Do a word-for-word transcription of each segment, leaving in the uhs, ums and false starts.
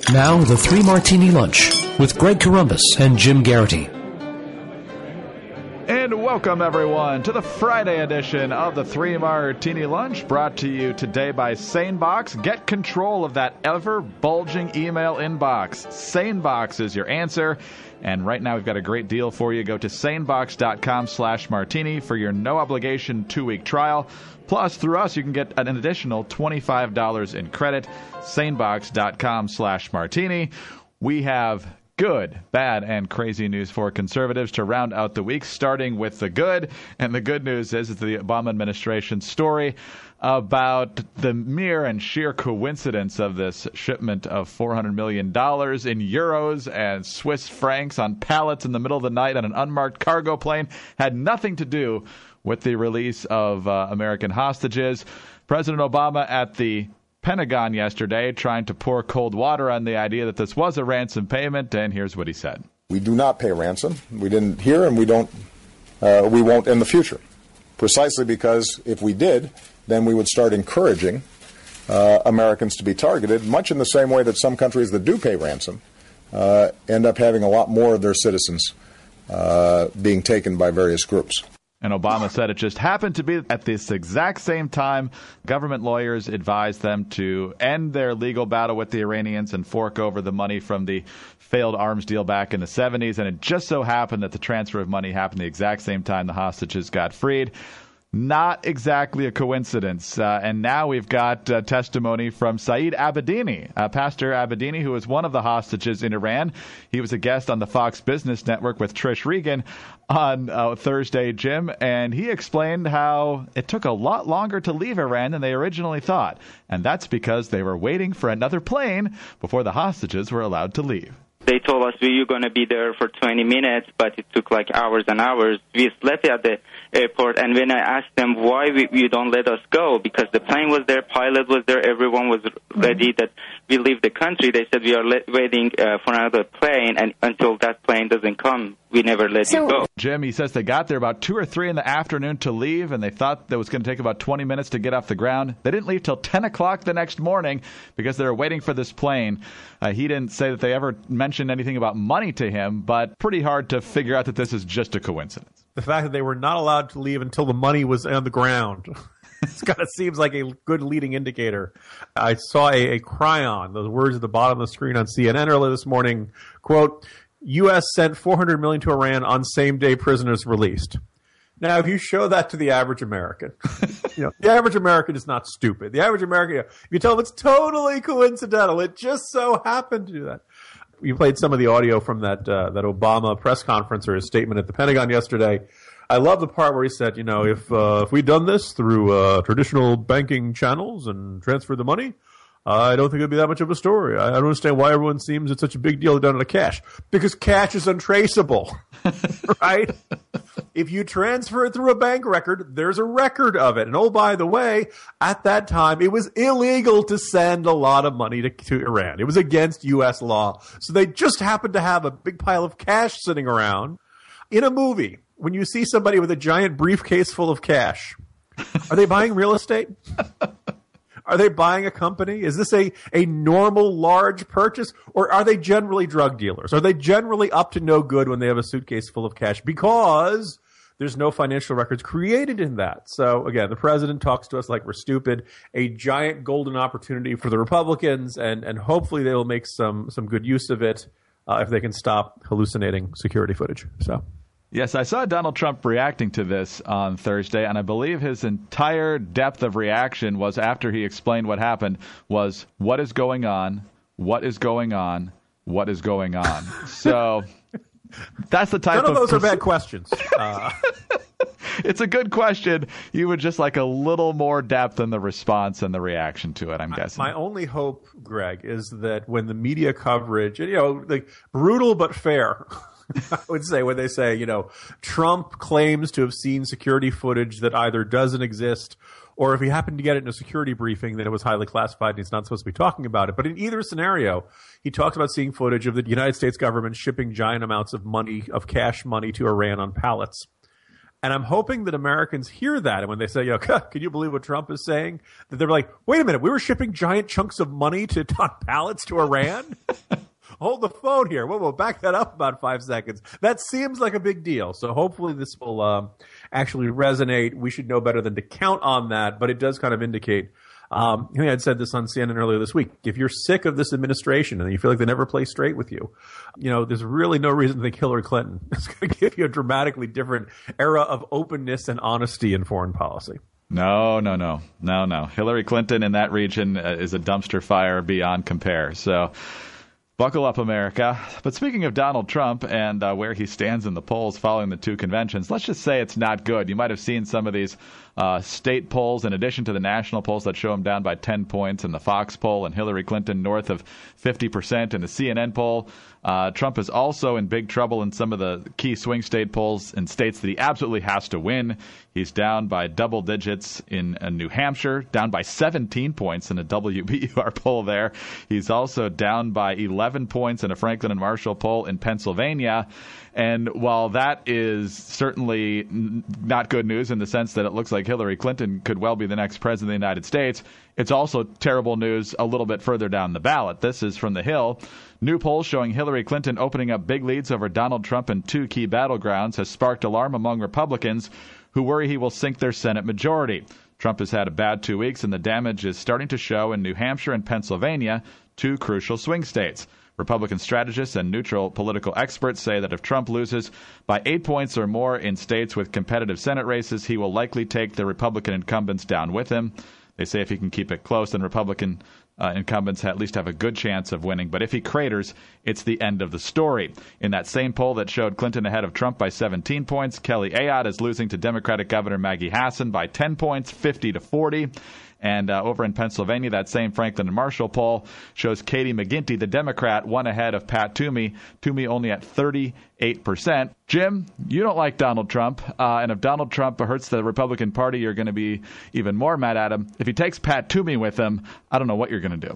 Now, the Three Martini Lunch with Greg Corombos and Jim Garrity. And welcome, everyone, to the Friday edition of the Three Martini Lunch, brought to you today by SaneBox. Get control of that ever-bulging email inbox. SaneBox is your answer. And right now we've got a great deal for you. Go to sanebox.com slash martini for your no-obligation two-week trial. Plus, through us, you can get an additional twenty-five dollars in credit. sanebox.com slash martini. We have good, bad, and crazy news for conservatives to round out the week, starting with the good. And the good news is, is the Obama administration story about the mere and sheer coincidence of this shipment of four hundred million dollars in euros and Swiss francs on pallets in the middle of the night on an unmarked cargo plane had nothing to do with the release of uh, American hostages. President Obama at the Pentagon yesterday trying to pour cold water on the idea that this was a ransom payment, and here's what he said. We do not pay ransom. We didn't here, and we don't. Uh, we won't in the future, precisely because if we did, then we would start encouraging uh, Americans to be targeted, much in the same way that some countries that do pay ransom uh, end up having a lot more of their citizens uh, being taken by various groups. And Obama said it just happened to be at this exact same time government lawyers advised them to end their legal battle with the Iranians and fork over the money from the failed arms deal back in the seventies. And it just so happened that the transfer of money happened the exact same time the hostages got freed. Not exactly a coincidence. Uh, and now we've got uh, testimony from Saeed Abedini, uh, Pastor Abedini, who was one of the hostages in Iran. He was a guest on the Fox Business Network with Trish Regan on uh, Thursday, Jim, and he explained how it took a lot longer to leave Iran than they originally thought. And that's because they were waiting for another plane before the hostages were allowed to leave. They told us we were going to be there for twenty minutes, but it took like hours and hours. We slept at the airport, and when I asked them why we, you don't let us go, because the plane was there, pilot was there, everyone was ready that we leave the country, they said we are le- waiting uh, for another plane, and until that plane doesn't come, we never let so, you go. Jim, he says they got there about two or three in the afternoon to leave, and they thought that was going to take about twenty minutes to get off the ground. They didn't leave till ten o'clock the next morning because they were waiting for this plane. Uh, he didn't say that they ever mentioned anything about money to him, but pretty hard to figure out that this is just a coincidence. The fact that they were not allowed to leave until the money was on the ground. It kind of seems like a good leading indicator. I saw a, a cryon, those words at the bottom of the screen on C N N earlier this morning, quote, U S sent four hundred million dollars to Iran on same-day prisoners released. Now, if you show that to the average American, you know, the average American is not stupid. The average American, you know, if you tell them it's totally coincidental, it just so happened to do that. You played some of the audio from that uh, that Obama press conference or his statement at the Pentagon yesterday. I love the part where he said, you know, if uh, if we'd done this through uh, traditional banking channels and transferred the money, uh, I don't think it'd be that much of a story. I, I don't understand why everyone seems it's such a big deal to done it to cash. Because cash is untraceable, right? If you transfer it through a bank record, there's a record of it. And oh, by the way, at that time, it was illegal to send a lot of money to, to Iran. It was against U S law. So they just happened to have a big pile of cash sitting around. In a movie, when you see somebody with a giant briefcase full of cash, are they buying real estate? Are they buying a company? Is this a, a normal large purchase? Or are they generally drug dealers? Are they generally up to no good when they have a suitcase full of cash? Because there's no financial records created in that. So, again, the president talks to us like we're stupid. A giant golden opportunity for the Republicans, and, and hopefully they will make some, some good use of it uh, if they can stop hallucinating security footage. So. Yes, I saw Donald Trump reacting to this on Thursday, and I believe his entire depth of reaction was after he explained what happened was, what is going on, what is going on, what is going on. So that's the type of... None of those pers- are bad questions. Uh, it's a good question. You would just like a little more depth in the response and the reaction to it, I'm guessing. My only hope, Greg, is that when the media coverage, you know, like brutal but fair... I would say when they say, you know, Trump claims to have seen security footage that either doesn't exist, or if he happened to get it in a security briefing, then it was highly classified and he's not supposed to be talking about it. But in either scenario, he talks about seeing footage of the United States government shipping giant amounts of money, of cash money to Iran on pallets. And I'm hoping that Americans hear that. And when they say, you know, can you believe what Trump is saying? That they're like, wait a minute, we were shipping giant chunks of money to on pallets to Iran? Hold the phone here. We'll, we'll back that up about five seconds. That seems like a big deal. So hopefully this will um, actually resonate. We should know better than to count on that, but it does kind of indicate. Um, I think I'd said this on C N N earlier this week. If you're sick of this administration and you feel like they never play straight with you, you know, there's really no reason to think Hillary Clinton is going to give you a dramatically different era of openness and honesty in foreign policy. No, no, no, no, no. Hillary Clinton in that region uh, is a dumpster fire beyond compare. So buckle up, America. But speaking of Donald Trump and uh, where he stands in the polls following the two conventions, let's just say it's not good. You might have seen some of these uh, state polls in addition to the national polls that show him down by ten points in the Fox poll and Hillary Clinton north of fifty percent in the C N N poll. Uh, Trump is also in big trouble in some of the key swing state polls in states that he absolutely has to win. He's down by double digits in uh, New Hampshire, down by seventeen points in a W B U R poll there. He's also down by eleven points in a Franklin and Marshall poll in Pennsylvania. And while that is certainly n- not good news in the sense that it looks like Hillary Clinton could well be the next president of the United States, it's also terrible news a little bit further down the ballot. This is from The Hill. New polls showing Hillary Clinton opening up big leads over Donald Trump in two key battlegrounds has sparked alarm among Republicans who worry he will sink their Senate majority. Trump has had a bad two weeks, and the damage is starting to show in New Hampshire and Pennsylvania, two crucial swing states. Republican strategists and neutral political experts say that if Trump loses by eight points or more in states with competitive Senate races, he will likely take the Republican incumbents down with him. They say if he can keep it close, then Republican uh, incumbents at least have a good chance of winning. But if he craters, it's the end of the story. In that same poll that showed Clinton ahead of Trump by seventeen points, Kelly Ayotte is losing to Democratic Governor Maggie Hassan by ten points, fifty to forty. And uh, over in Pennsylvania, that same Franklin and Marshall poll shows Katie McGinty, the Democrat, one ahead of Pat Toomey. Toomey only at thirty-eight percent. Jim, you don't like Donald Trump. Uh, and if Donald Trump hurts the Republican Party, you're going to be even more mad at him. If he takes Pat Toomey with him, I don't know what you're going to do.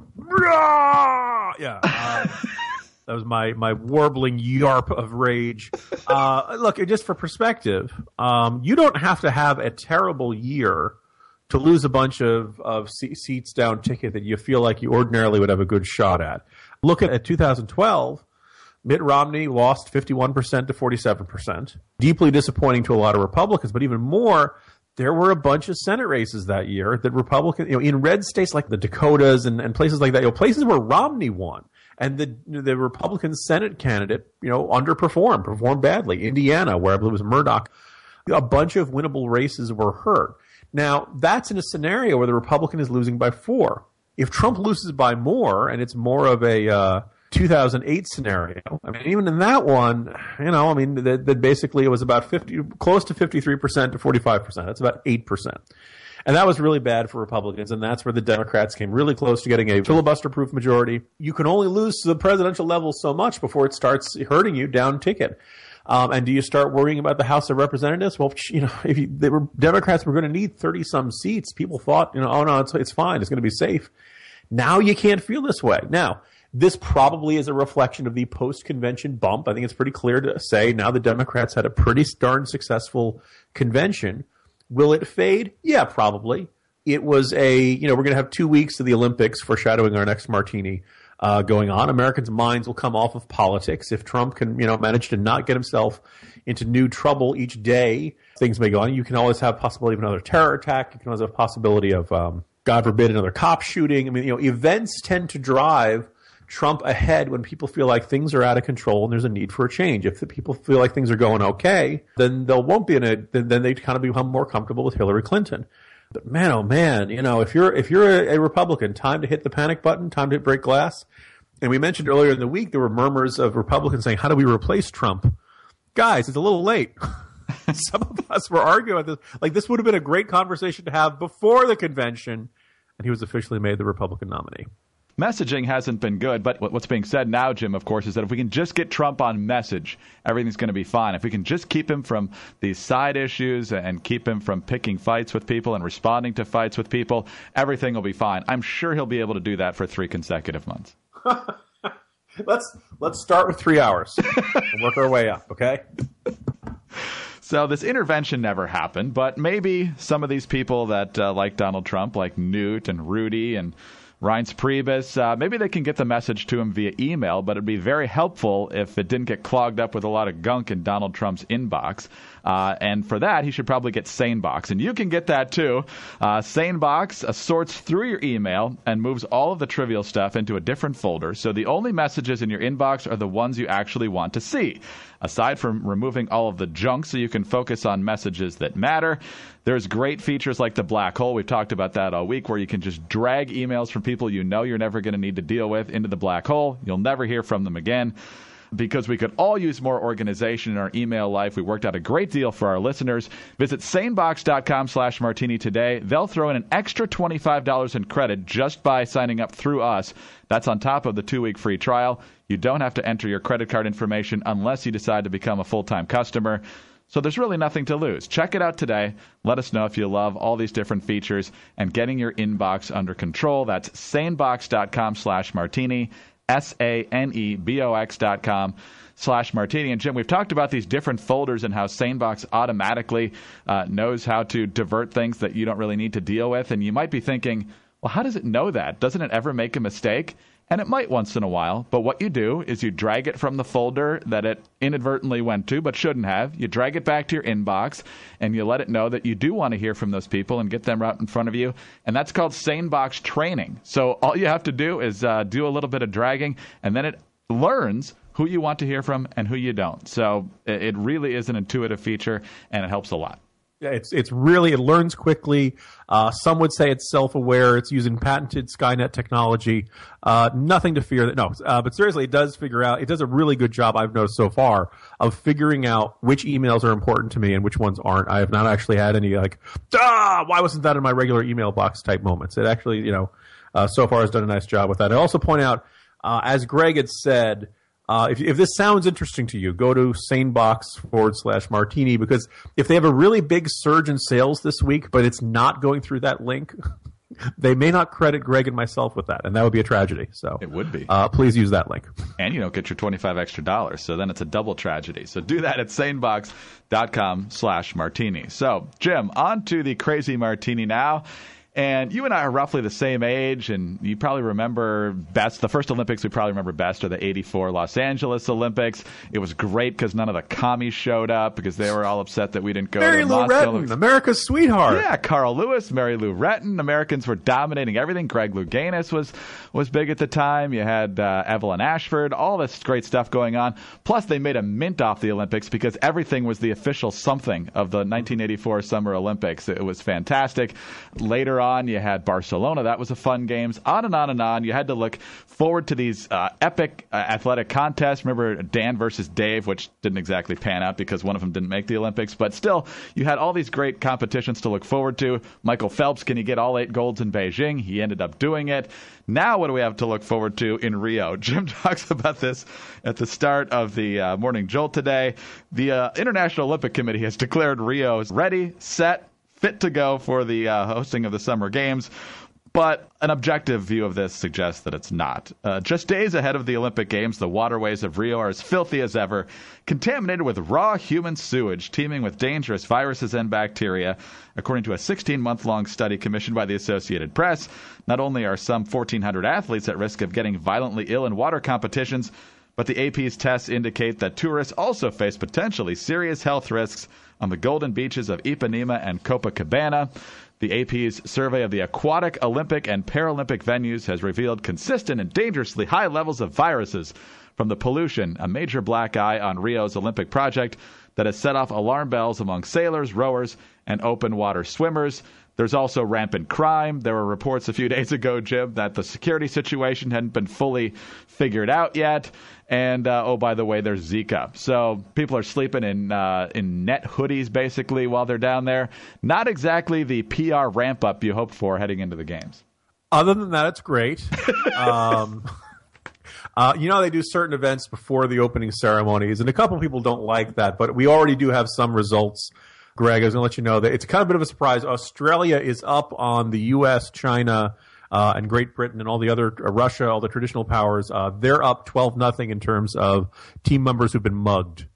Yeah. Um, that was my, my warbling yarp of rage. Uh, look, just for perspective, um, you don't have to have a terrible year to lose a bunch of, of seats down ticket that you feel like you ordinarily would have a good shot at. Look at, at two thousand twelve, Mitt Romney lost fifty-one percent to forty-seven percent. Deeply disappointing to a lot of Republicans, but even more, there were a bunch of Senate races that year that Republicans, you know, in red states like the Dakotas and, and places like that, you know, places where Romney won. And the the Republican Senate candidate, you know, underperformed, performed badly. Indiana, where I believe it was Murdoch, a bunch of winnable races were hurt. Now, that's in a scenario where the Republican is losing by four. If Trump loses by more, and it's more of a uh, two thousand eight scenario, I mean, even in that one, you know, I mean, that, that basically it was about fifty, close to fifty-three percent to forty-five percent. That's about eight percent. And that was really bad for Republicans, and that's where the Democrats came really close to getting a filibuster-proof majority. You can only lose to the presidential level so much before it starts hurting you down ticket. Um, and do you start worrying about the House of Representatives? Well, you know, if you, they were, Democrats were going to need thirty-some seats, people thought, you know, oh, no, it's, it's fine. It's going to be safe. Now you can't feel this way. Now, this probably is a reflection of the post-convention bump. I think it's pretty clear to say now the Democrats had a pretty darn successful convention. Will it fade? Yeah, probably. It was a, you know, we're going to have two weeks of the Olympics foreshadowing our next martini. Uh, going on. Americans' minds will come off of politics. If Trump can, you know, manage to not get himself into new trouble each day, things may go on. You can always have possibility of another terror attack. You can always have possibility of, um, God forbid, another cop shooting. I mean, you know, events tend to drive Trump ahead when people feel like things are out of control and there's a need for a change. If the people feel like things are going okay, then they won't be in a, then, then they kind of become more comfortable with Hillary Clinton. But man, oh man, you know, if you're if you're a, a Republican, time to hit the panic button, time to break glass. And we mentioned earlier in the week there were murmurs of Republicans saying, "How do we replace Trump?" Guys, it's a little late. Some of us were arguing about this. Like, this would have been a great conversation to have before the convention, and he was officially made the Republican nominee. Messaging hasn't been good, but what's being said now, Jim, of course, is that if we can just get Trump on message, everything's going to be fine. If we can just keep him from these side issues and keep him from picking fights with people and responding to fights with people, everything will be fine. I'm sure he'll be able to do that for three consecutive months. let's let's start with three hours and work our way up, okay? So this intervention never happened, but maybe some of these people that uh, like Donald Trump, like Newt and Rudy and Reince Priebus, uh, maybe they can get the message to him via email, but it'd be very helpful if it didn't get clogged up with a lot of gunk in Donald Trump's inbox. Uh, and for that, he should probably get SaneBox. And you can get that too. Uh, SaneBox uh, sorts through your email and moves all of the trivial stuff into a different folder. So the only messages in your inbox are the ones you actually want to see. Aside from removing all of the junk so you can focus on messages that matter, there's great features like the black hole. We've talked about that all week, where you can just drag emails from people you know you're never going to need to deal with into the black hole. You'll never hear from them again. Because we could all use more organization in our email life, we worked out a great deal for our listeners. Visit sanebox.com slash martini today. They'll throw in an extra twenty-five dollars in credit just by signing up through us. That's on top of the two-week free trial. You don't have to enter your credit card information unless you decide to become a full-time customer. So there's really nothing to lose. Check it out today. Let us know if you love all these different features and getting your inbox under control. That's sanebox.com slash martini. S A N E B O X dot com slash martini. And Jim, we've talked about these different folders and how SaneBox automatically uh, knows how to divert things that you don't really need to deal with. And you might be thinking, well, how does it know that? Doesn't it ever make a mistake? And it might once in a while, but what you do is you drag it from the folder that it inadvertently went to but shouldn't have. You drag it back to your inbox, and you let it know that you do want to hear from those people and get them right in front of you. And that's called SaneBox training. So all you have to do is uh, do a little bit of dragging, and then it learns who you want to hear from and who you don't. So it really is an intuitive feature, and it helps a lot. Yeah, it's it's really, it learns quickly. Uh, some would say it's self-aware. It's using patented Skynet technology. Uh, nothing to fear. That, no, uh, but seriously, it does figure out, it does a really good job, I've noticed so far, of figuring out which emails are important to me and which ones aren't. I have not actually had any, like, ah, why wasn't that in my regular email box type moments? It actually, you know, uh, so far has done a nice job with that. I also point out, uh, as Greg had said, Uh, if, if this sounds interesting to you, go to sanebox forward slash martini, because if they have a really big surge in sales this week, but it's not going through that link, they may not credit Greg and myself with that, and that would be a tragedy. So it would be. Uh, please use that link. And you don't get your twenty-five extra dollars, so then it's a double tragedy. So do that at sanebox.com slash martini. So, Jim, on to the crazy martini now. And you and I are roughly the same age, and you probably remember best, the first Olympics we probably remember best are the eighty-four Los Angeles Olympics. It was great because none of the commies showed up because they were all upset that we didn't go Mary to Lou Moscow. Retton, America's sweetheart. Yeah, Carl Lewis, Mary Lou Retton. Americans were dominating everything. Greg Louganis was, was big at the time. You had uh, Evelyn Ashford, all this great stuff going on. Plus, they made a mint off the Olympics because everything was the official something of the nineteen eighty-four Summer Olympics. It was fantastic. Later on, you had Barcelona. That was a fun games. On and on and on. You had to look forward to these uh, epic uh, athletic contests. Remember Dan versus Dave, which didn't exactly pan out because one of them didn't make the Olympics. But still, you had all these great competitions to look forward to. Michael Phelps, can he get all eight golds in Beijing? He ended up doing it. Now what do we have to look forward to in Rio? Jim talks about this at the start of the uh, Morning Jolt today. The uh, International Olympic Committee has declared Rio ready, set, fit to go for the uh, hosting of the Summer Games, but an objective view of this suggests that it's not. Uh, just days ahead of the Olympic Games, the waterways of Rio are as filthy as ever, contaminated with raw human sewage, teeming with dangerous viruses and bacteria, according to a sixteen-month-long study commissioned by the Associated Press. Not only are some fourteen hundred athletes at risk of getting violently ill in water competitions, but the A P's tests indicate that tourists also face potentially serious health risks on the golden beaches of Ipanema and Copacabana. The A P's survey of the aquatic, Olympic, and Paralympic venues has revealed consistent and dangerously high levels of viruses from the pollution, a major black eye on Rio's Olympic project that has set off alarm bells among sailors, rowers, and open water swimmers. There's also rampant crime. There were reports a few days ago, Jim, that the security situation hadn't been fully figured out yet. And, uh, oh, by the way, there's Zika. So people are sleeping in uh, in net hoodies, basically, while they're down there. Not exactly the P R ramp-up you hoped for heading into the games. Other than that, it's great. um, uh, you know, they do certain events before the opening ceremonies, and a couple people don't like that, but we already do have some results. Greg, I was going to let you know that it's kind of a bit of a surprise. Australia is up on the U S, China, uh, and Great Britain and all the other, uh, Russia, all the traditional powers. Uh, they're up twelve nothing in terms of team members who've been mugged.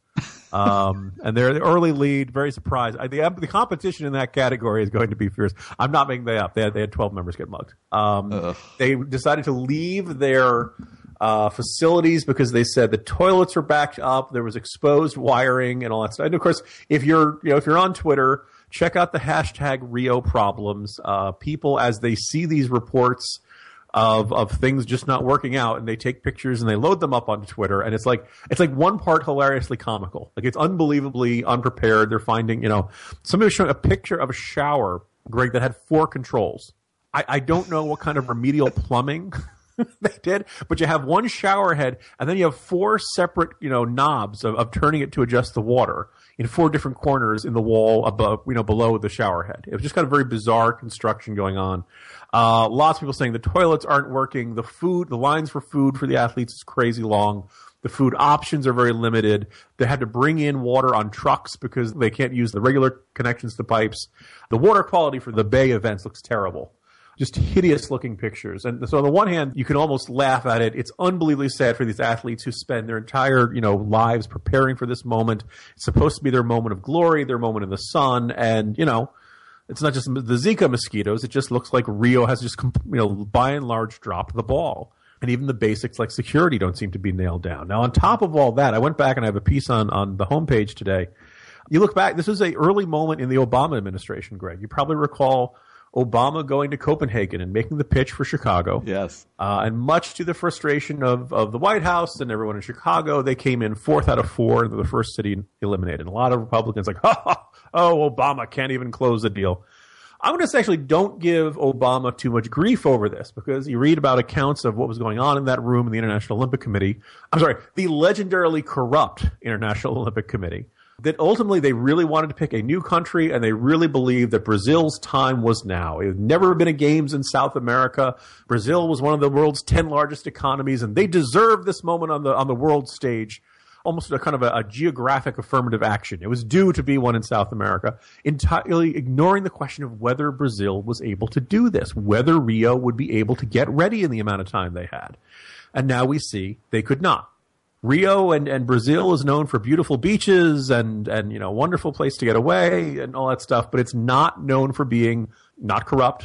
Um, and they're the early lead. Very surprised. I, the, the competition in that category is going to be fierce. I'm not making that up. They had, they had twelve members get mugged. Um, they decided to leave their uh, facilities because they said the toilets were backed up. There was exposed wiring and all that stuff. And of course, if you're you know if you're on Twitter, check out the hashtag Rio problems. Uh, people, as they see these reports of of things just not working out, and they take pictures and they load them up onto Twitter, and it's like it's like one part hilariously comical. Like, it's unbelievably unprepared. They're finding, you know, somebody was showing a picture of a shower, Greg, that had four controls. I, I don't know what kind of remedial plumbing they did, but you have one shower head, and then you have four separate, you know, knobs of, of turning it to adjust the water in four different corners in the wall above, you know, below the shower head. It was just kind of very bizarre construction going on. Uh, lots of people saying the toilets aren't working. The food, the lines for food for the athletes is crazy long. The food options are very limited. They had to bring in water on trucks because they can't use the regular connections to pipes. The water quality for the Bay events looks terrible. Just hideous looking pictures. And so on the one hand, you can almost laugh at it. It's unbelievably sad for these athletes who spend their entire, you know, lives preparing for this moment. It's supposed to be their moment of glory, their moment in the sun. And, you know, it's not just the Zika mosquitoes. It just looks like Rio has just, you know, by and large dropped the ball. And even the basics like security don't seem to be nailed down. Now, on top of all that, I went back and I have a piece on, on the homepage today. You look back, this was an early moment in the Obama administration, Greg. You probably recall Obama going to Copenhagen and making the pitch for Chicago. Yes. Uh, and much to the frustration of, of the White House and everyone in Chicago, they came in fourth out of four, and the first city eliminated. And a lot of Republicans like, oh, oh, Obama can't even close the deal. I'm going to say, actually, don't give Obama too much grief over this, because you read about accounts of what was going on in that room in the International Olympic Committee. I'm sorry, the legendarily corrupt International Olympic Committee, that ultimately they really wanted to pick a new country, and they really believed that Brazil's time was now. It had never been a games in South America. Brazil was one of the world's ten largest economies, and they deserved this moment on the on the world stage. Almost a kind of a, a geographic affirmative action. It was due to be one in South America, entirely ignoring the question of whether Brazil was able to do this, whether Rio would be able to get ready in the amount of time they had. And now we see they could not. Rio and, and Brazil is known for beautiful beaches and, and, you know, wonderful place to get away and all that stuff, but it's not known for being not corrupt,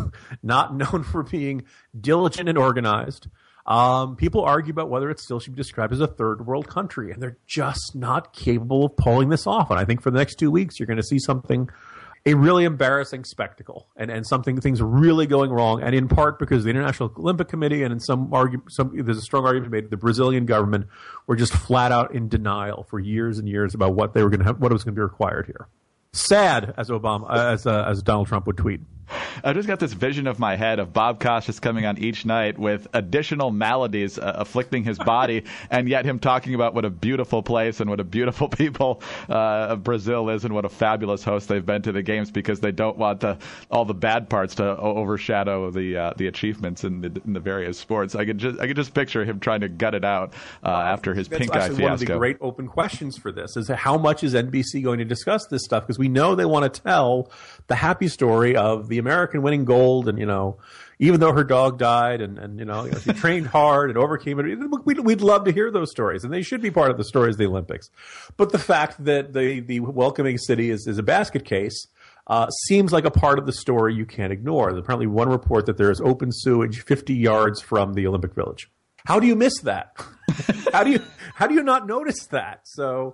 not known for being diligent and organized. Um, people argue about whether it still should be described as a third world country, and they're just not capable of pulling this off. And I think for the next two weeks, you're going to see something, a really embarrassing spectacle, and, and something, things really going wrong. And in part because the International Olympic Committee, and in some argue, some, there's a strong argument made, the Brazilian government were just flat out in denial for years and years about what they were going to have, what was going to be required here. Sad, as Obama, as uh, as Donald Trump would tweet. I just got this vision of my head of Bob Costas coming on each night with additional maladies uh, afflicting his body, and yet him talking about what a beautiful place and what a beautiful people uh, Brazil is, and what a fabulous host they've been to the games, because they don't want the, all the bad parts to overshadow the uh, the achievements in the, in the various sports. I could just I could just picture him trying to gut it out uh, after his That's pink eye fiasco. One of the great open questions for this is how much is N B C going to discuss this stuff, because we know they want to tell the happy story of the American winning gold, and, you know, even though her dog died, and, and you know, you know she trained hard and overcame it. We'd, we'd love to hear those stories, and they should be part of the stories of the Olympics. But the fact that the, the welcoming city is, is a basket case uh, seems like a part of the story you can't ignore. There's apparently one report that there is open sewage fifty yards from the Olympic Village. How do you miss that? how do you how do you not notice that? So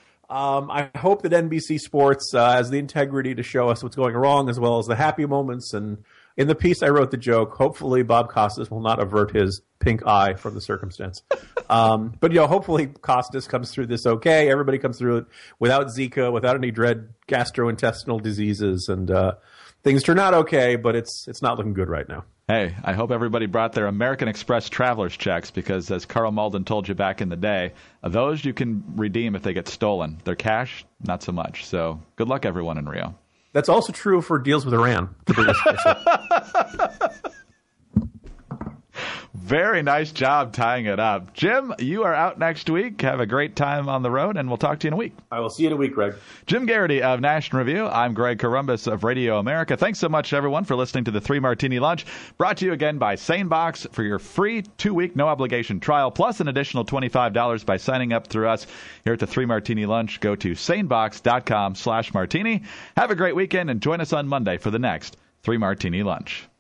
Um, I hope that N B C Sports uh, has the integrity to show us what's going wrong, as well as the happy moments. And in the piece, I wrote the joke. Hopefully, Bob Costas will not avert his pink eye from the circumstance. Um, but, you know, hopefully Costas comes through this okay. Everybody comes through it without Zika, without any dread gastrointestinal diseases, and uh, things turn out okay. But it's it's not looking good right now. Hey, I hope everybody brought their American Express traveler's checks, because as Carl Malden told you back in the day, those you can redeem if they get stolen. They're cash, not so much. So good luck, everyone in Rio. That's also true for deals with Iran. The biggest Very nice job tying it up. Jim, you are out next week. Have a great time on the road, and we'll talk to you in a week. I will see you in a week, Greg. Jim Garrity of National Review. I'm Greg Corombos of Radio America. Thanks so much, everyone, for listening to the Three Martini Lunch, brought to you again by SaneBox for your free two-week no-obligation trial, plus an additional twenty-five dollars by signing up through us here at the Three Martini Lunch. Go to sanebox.com slash martini. Have a great weekend, and join us on Monday for the next Three Martini Lunch.